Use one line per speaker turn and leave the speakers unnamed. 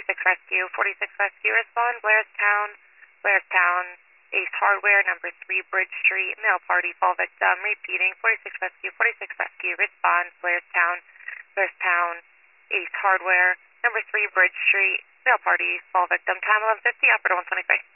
46 Rescue. 46 Rescue, respond. Blairstown, Ace Hardware, number 3 Bridge Street, male party, fall victim. Repeating, 46 Rescue, respond. Blairstown, Ace Hardware, number 3 Bridge Street, male party, fall victim. Time 11:50, operator 125.